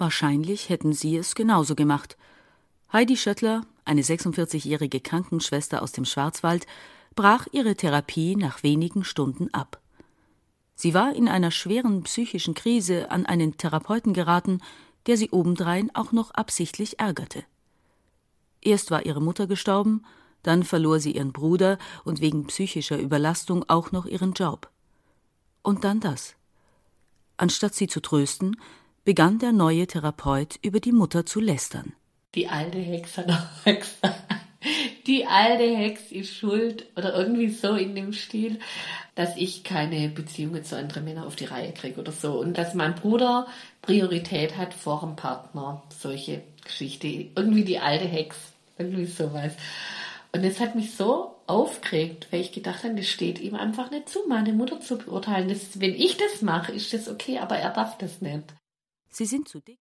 Wahrscheinlich hätten sie es genauso gemacht. Heidi Schöttler, eine 46-jährige Krankenschwester aus dem Schwarzwald, brach ihre Therapie nach wenigen Stunden ab. Sie war in einer schweren psychischen Krise an einen Therapeuten geraten, der sie obendrein auch noch absichtlich ärgerte. Erst war ihre Mutter gestorben, dann verlor sie ihren Bruder und wegen psychischer Überlastung auch noch ihren Job. Und dann das. Anstatt sie zu trösten, begann der neue Therapeut über die Mutter zu lästern. Die alte Hex hat auch gesagt, die alte Hex ist schuld oder irgendwie so in dem Stil, dass ich keine Beziehungen zu anderen Männern auf die Reihe kriege oder so. Und dass mein Bruder Priorität hat vor dem Partner. Solche Geschichte. Irgendwie die alte Hex. Irgendwie sowas. Und das hat mich so aufgeregt, weil ich gedacht habe, das steht ihm einfach nicht zu, meine Mutter zu beurteilen. Wenn ich das mache, ist das okay, aber er darf das nicht. Sie sind zu dick.